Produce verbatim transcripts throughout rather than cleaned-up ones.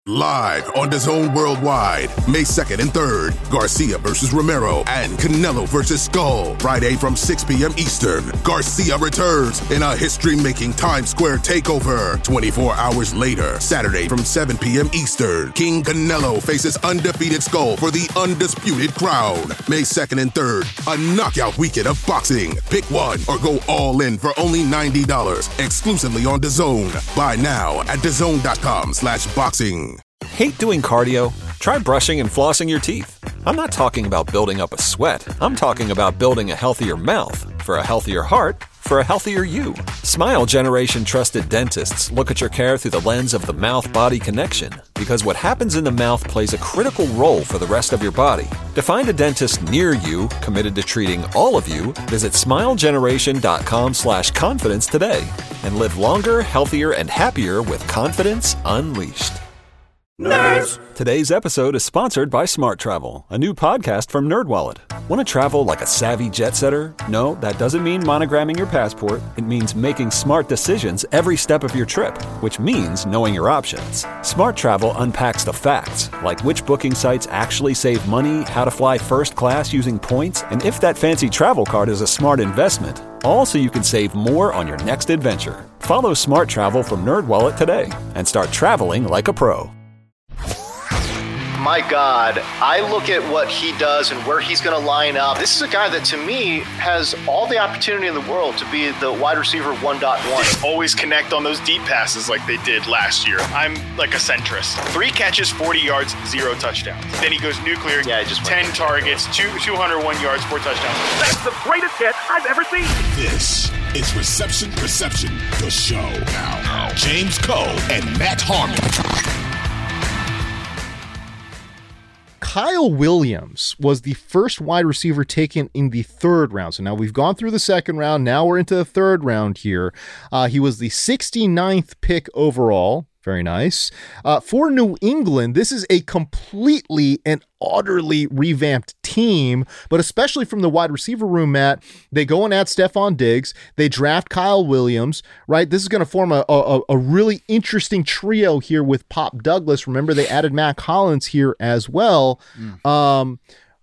Live on DAZN Worldwide, May second and third, Garcia versus Romero and Canelo versus Skull. Friday from six p.m. Eastern, Garcia returns in a history-making Times Square takeover. twenty-four hours later, Saturday from seven p.m. Eastern, King Canelo faces undefeated Skull for the undisputed crown. May second and third, a knockout weekend of boxing. Pick one or go all in for only ninety dollars, exclusively on DAZN. Buy now at DAZN.com slash boxing. Hate doing cardio? Try brushing and flossing your teeth. I'm not talking about building up a sweat. I'm talking about building a healthier mouth. For a healthier heart, for a healthier you. Smile Generation trusted dentists look at your care through the lens of the mouth-body connection, because what happens in the mouth plays a critical role for the rest of your body. To find a dentist near you committed to treating all of you, visit smilegeneration.com slash confidence today and live longer, healthier, and happier with confidence unleashed. Nerds! Today's episode is sponsored by Smart Travel, a new podcast from NerdWallet. Want to travel like a savvy jet setter? No, that doesn't mean monogramming your passport. It means making smart decisions every step of your trip, which means knowing your options. Smart Travel unpacks the facts, like which booking sites actually save money, how to fly first class using points, and if that fancy travel card is a smart investment. All so you can save more on your next adventure. Follow Smart Travel from NerdWallet today and start traveling like a pro. My God, I look at what he does and where he's going to line up. This is a guy that, to me, has all the opportunity in the world to be the wide receiver one point one. Always connect on those deep passes like they did last year. I'm like a centrist. Three catches, forty yards, zero touchdowns. Then he goes nuclear. Yeah, just ten targets, two, two hundred one yards, four touchdowns. That's the greatest hit I've ever seen. This is Reception Perception, the show. Now, James Koh and Matt Harmon. Kyle Williams was the first wide receiver taken in the third round. So now we've gone through the second round. Now we're into the third round here. Uh, he was the sixty-ninth pick overall. Very nice. Uh, for New England, this is a completely and utterly revamped team, but especially from the wide receiver room, Matt, they go and add Stephon Diggs. They draft Kyle Williams, right? This is going to form a, a, a really interesting trio here with Pop Douglas. Remember, they added Matt Collins here as well. Mm. Um,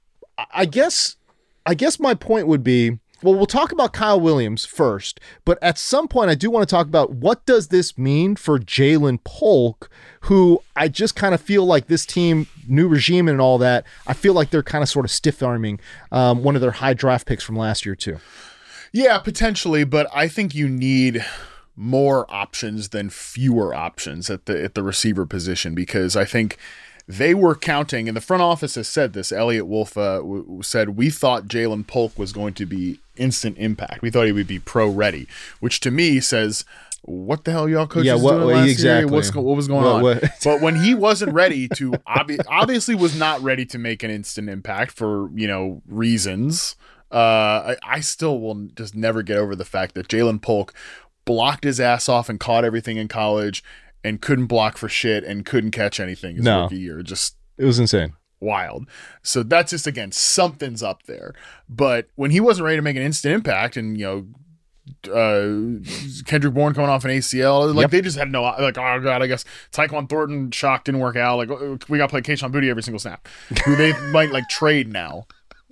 I guess, I guess my point would be, well, we'll talk about Kyle Williams first, but at some point I do want to talk about what does this mean for Ja'Lynn Polk, who I just kind of feel like this team, new regime and all that, I feel like they're kind of sort of stiff-arming um, one of their high draft picks from last year too. Yeah, potentially, but I think you need more options than fewer options at the at the receiver position, because I think they were counting, and the front office has said this. Elliot Wolf uh, w- said, we thought Ja'Lynn Polk was going to be instant impact. We thought he would be pro ready, which to me says, what the hell y'all coaches yeah, what, doing last exactly. year? What's, what was going what, on? What? But when he wasn't ready to, obvi- obviously was not ready to make an instant impact for, you know, reasons. Uh, I, I still will just never get over the fact that Ja'Lynn Polk blocked his ass off and caught everything in college and couldn't block for shit and couldn't catch anything his no. rookie year. Just it was insane. Wild. So that's just, again, something's up there. But when he wasn't ready to make an instant impact, and, you know, uh, Kendrick Bourne coming off an A C L, like yep. they just had no, like, oh God, I guess Tyquan Thornton shock didn't work out. Like, we got to play Kayshon Boutte every single snap, who they might like trade now.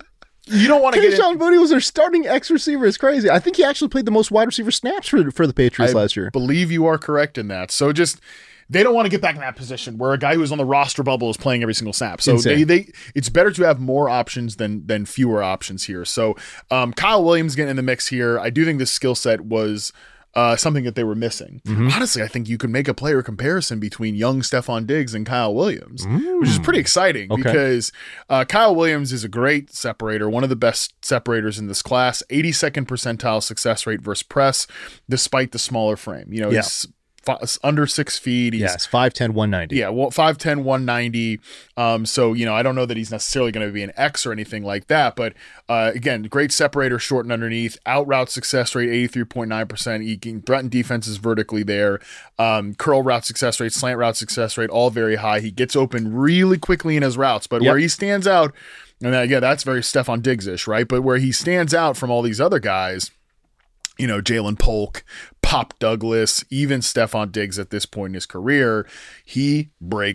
You don't want to get Kayshon Boutte was their starting X receiver. It's crazy. I think he actually played the most wide receiver snaps for, for the Patriots I last year. I believe you are correct in that. So just, they don't want to get back in that position where a guy who's on the roster bubble is playing every single snap. So they, they, it's better to have more options than than fewer options here. So um, Kyle Williams getting in the mix here. I do think this skill set was uh, something that they were missing. Mm-hmm. Honestly, I think you could make a player comparison between young Stephon Diggs and Kyle Williams, mm. which is pretty exciting okay. because uh, Kyle Williams is a great separator, one of the best separators in this class, eighty-second percentile success rate versus press, despite the smaller frame. You know, yeah. he's under six feet. He's, yes, five ten, one ninety. Yeah, well, five ten, one ninety. Um, so, you know, I don't know that he's necessarily going to be an X or anything like that. But, uh, again, great separator, short and underneath. Out route success rate, eighty-three point nine percent. He can threaten defenses vertically there. Um, curl route success rate, slant route success rate, all very high. He gets open really quickly in his routes. But yep. where he stands out, and again, that's very Stephon Diggs-ish, right? But where he stands out from all these other guys, you know, Ja'Lynn Polk, Pop Douglas, even Stephon Diggs at this point in his career, he breaks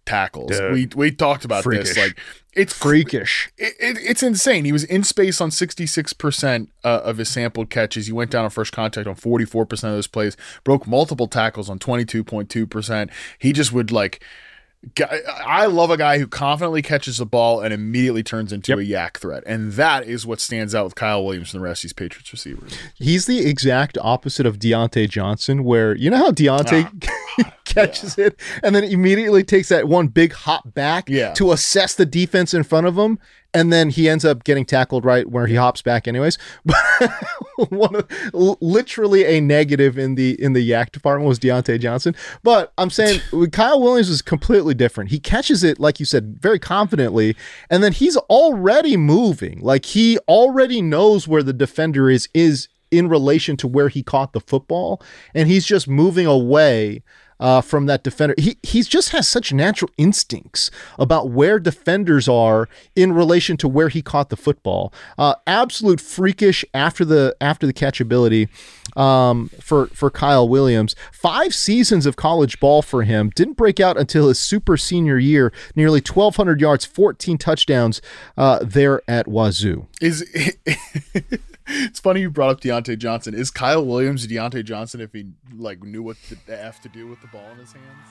tackles. Dude. We we talked about Freakish. this. Like it's freakish. It, it, it's insane. He was in space on sixty-six percent uh, of his sampled catches. He went down on first contact on forty-four percent of those plays. Broke multiple tackles on twenty-two point two percent. He just would like. I love a guy who confidently catches the ball and immediately turns into yep. a yak threat. And that is what stands out with Kyle Williams and the rest of these Patriots receivers. He's the exact opposite of Deontay Johnson, where you know how Deontay ah, catches yeah. it and then immediately takes that one big hop back yeah. to assess the defense in front of him. And then he ends up getting tackled right where he hops back anyways. But one of, literally a negative in the in the yak department was Deontay Johnson. But I'm saying Kyle Williams is completely different. He catches it, like you said, very confidently. And then he's already moving. Like he already knows where the defender is, is in relation to where he caught the football. And he's just moving away Uh, from that defender. He he's just has such natural instincts about where defenders are in relation to where he caught the football. Uh, absolute freakish after the after the catch ability um, for for Kyle Williams. Five seasons of college ball for him. Didn't break out until his super senior year. Nearly twelve hundred yards, fourteen touchdowns uh, there at Wazoo. Is It's funny you brought up Deontay Johnson. Is Kyle Williams Deontay Johnson if he like knew what the, the F to do with the ball in his hands?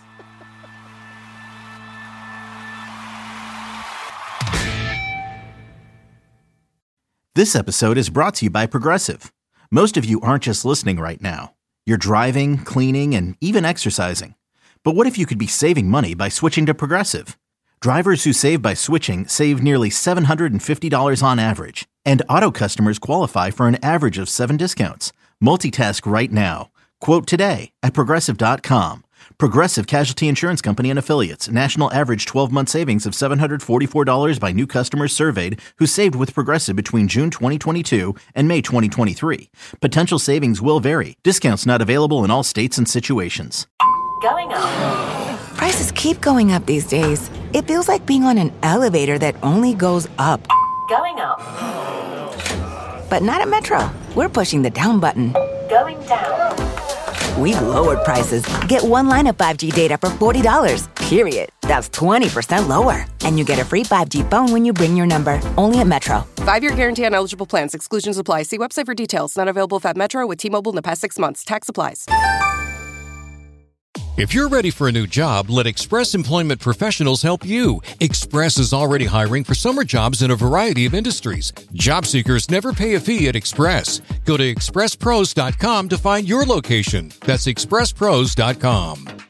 This episode is brought to you by Progressive. Most of you aren't just listening right now. You're driving, cleaning, and even exercising. But what if you could be saving money by switching to Progressive? Drivers who save by switching save nearly seven hundred fifty dollars on average. And auto customers qualify for an average of seven discounts. Multitask right now. Quote today at Progressive dot com. Progressive Casualty Insurance Company and Affiliates. National average twelve-month savings of seven hundred forty-four dollars by new customers surveyed who saved with Progressive between June twenty twenty-two and May twenty twenty-three. Potential savings will vary. Discounts not available in all states and situations. Going up. Prices keep going up these days. It feels like being on an elevator that only goes up. Going up. But not at Metro. We're pushing the down button. Going down. We've lowered prices. Get one line of five G data for forty dollars, period. That's twenty percent lower. And you get a free five G phone when you bring your number. Only at Metro. Five-year guarantee on eligible plans. Exclusions apply. See website for details. Not available at Metro with T-Mobile in the past six months. Tax applies. If you're ready for a new job, let Express Employment Professionals help you. Express is already hiring for summer jobs in a variety of industries. Job seekers never pay a fee at Express. Go to express pros dot com to find your location. That's express pros dot com.